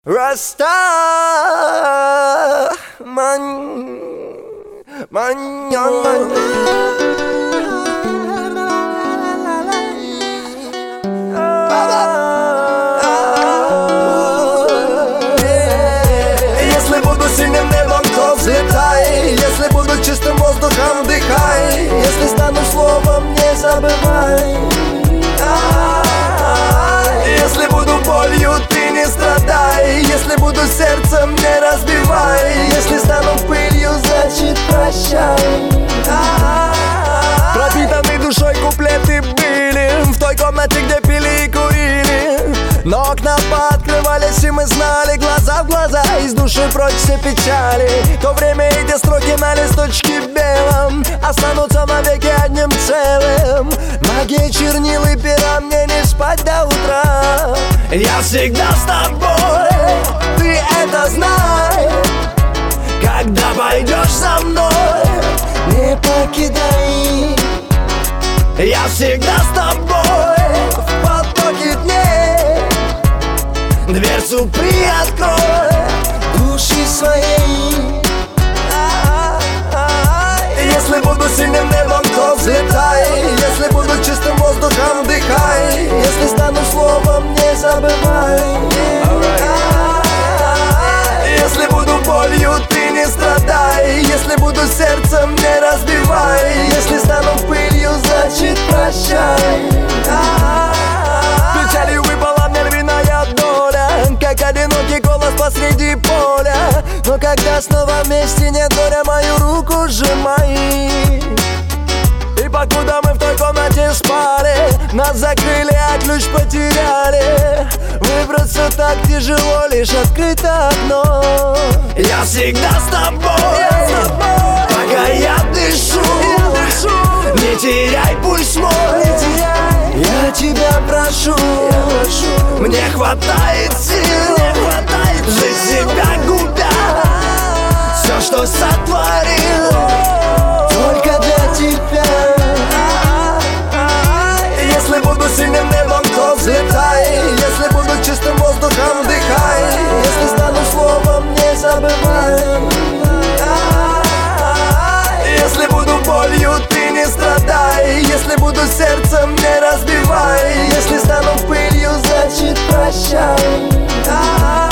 Раста Если буду сильным небом, то взлетай. Если буду чистым воздухом, дыхай. Если стану словом, не забывай. Если буду болью, ты не страдай. Если буду сердцем, не разбивай. Если стану пылью, значит прощай. Пропитанный душой куплеты были в той комнате, где пили и курили. Но окна пооткрывались, и мы знали глаза в глаза. Из души прочь все печали. То время эти строки на листочке белом останутся навеки одним целым. Магия чернил и пера, мне не спать до утра. Я всегда с тобой, ты это знай. Когда пойдешь со мной, не покидай. Я всегда с тобой в потоке дней. Дверцу приоткрой души своей. Если буду сильным небом, то взлетай. Если буду чистым воздухом, дыхай. Если стану словом, не забывай. Если буду болью, ты не страдай. Если буду сердцем, не разбивай. Если стану пылью, значит прощай. Печалью выпала мне львиная доля, как одинокий голос посреди поля. Но когда снова вместе, нет горя, мою руку сжимай. И покуда мы в той комнате спали, нас закрыли, а ключ потеряли. Выбраться так тяжело, лишь открыто окно. Я всегда с тобой, пока я дышу. Не теряй пульс мой, я тебя прошу. Мне хватает сил жить себя губя. Все, что сотворил, только для тебя. Если буду сильным небом, то взлетай. Если буду чистым воздухом, дыхай. Если стану словом, не забывай. Если буду болью, ты не страдай. Если буду сердцем, не разбивай. Если стану пылью, значит прощай.